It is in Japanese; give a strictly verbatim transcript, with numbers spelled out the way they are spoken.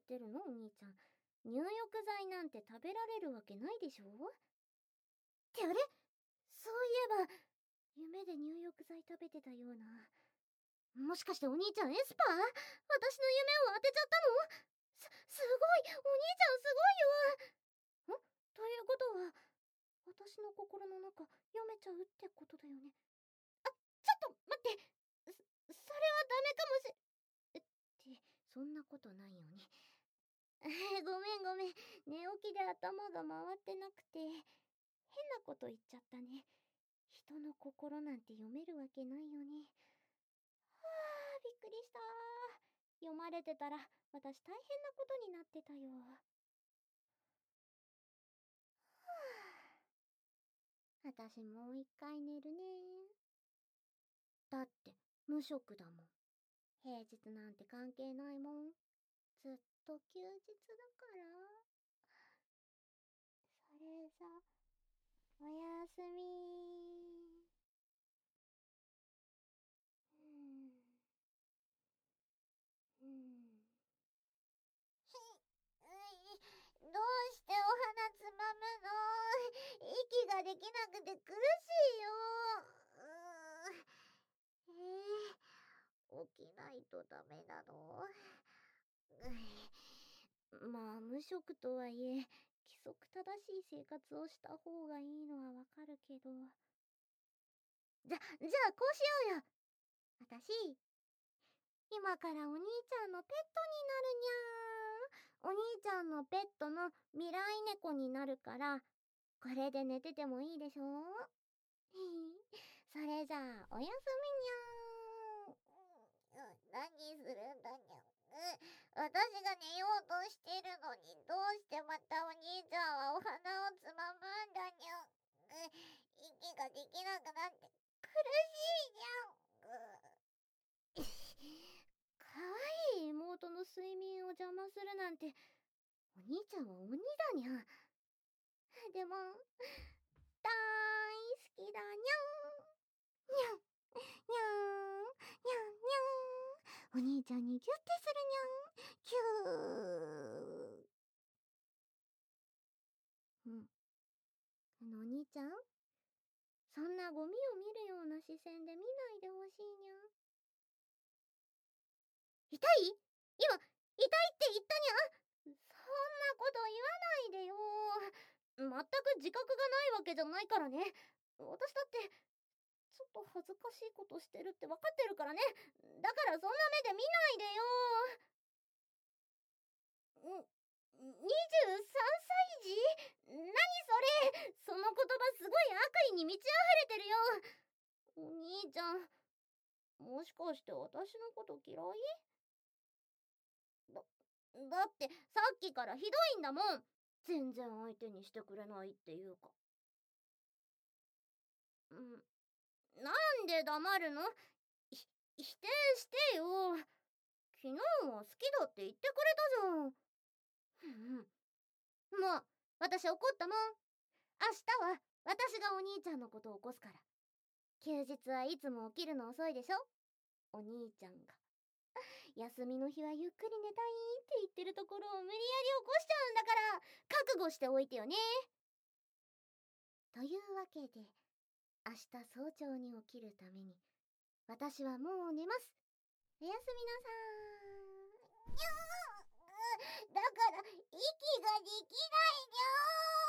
ってるのお兄ちゃん。入浴剤なんて食べられるわけないでしょ。ってあれ、そういえば夢で入浴剤食べてたような。もしかしてお兄ちゃんエスパー？私の夢を当てちゃったの？す、すごい、お兄ちゃんすごいよ。ん？ということは私の心の中読めちゃうってことだよね。あ、ちょっと待って。そ、それはダメかもしえってそんなことないよね。ごめんごめん、寝起きで頭が回ってなくて変なこと言っちゃったね。人の心なんて読めるわけないよね。はあ、びっくりした。読まれてたら私大変なことになってたよ。はあ、私もう一回寝るね。だって無職だもん。平日なんて関係ないもん。ずっと休日だから。それじゃおやすみ。うんうん。ひうい、どうしてお花つまむの？息ができなくて苦しいよ。うーん、えー、起きないとダメなの？うまあ無職とはいえ規則正しい生活をした方がいいのはわかるけど。じゃ、じゃあこうしようよ。私今からお兄ちゃんのペットになるにゃー。お兄ちゃんのペットの未来猫になるから、これで寝ててもいいでしょ？それじゃあおやすみにゃー。うん、何するんだにゃん。私が寝ようとしてるのにどうしてまたお兄ちゃんはお花をつまむんだにゃん。息ができなくなって苦しいにゃん。かわいい妹の睡眠を邪魔するなんて、お兄ちゃんは鬼だにゃ。でも、大好きだにゃん。にゃん、にゃん、にゃん、にゃん。お兄ちゃんにギュッてするにゃん。キュー。うん。あのお兄ちゃん、そんなゴミを見るような視線で見ないでほしいにゃん。痛い？今、痛いって言ったにゃ。そんなこと言わないでよ。全く自覚がないわけじゃないからね。私だってちょっと恥ずかしいことしてるって分かってるからね。だからそんな目で見ないでよ。ん、にじゅうさんさいじ？何それ？その言葉すごい悪意に満ち溢れてるよ。お兄ちゃん、もしかして私のこと嫌い？だ、だってさっきからひどいんだもん。全然相手にしてくれないっていうか。うん、なんで黙るの？ひ、否定してよ。昨日は好きだって言ってくれたじゃん。うんうん。もう、私怒ったもん。明日は私がお兄ちゃんのことを起こすから。休日はいつも起きるの遅いでしょ？お兄ちゃんが。休みの日はゆっくり寝たいって言ってるところを無理やり起こしちゃうんだから、覚悟しておいてよね。というわけで、明日早朝に起きるために、私はもう寝ます。おやすみなさーい。にゃー、だから息ができないにゃー。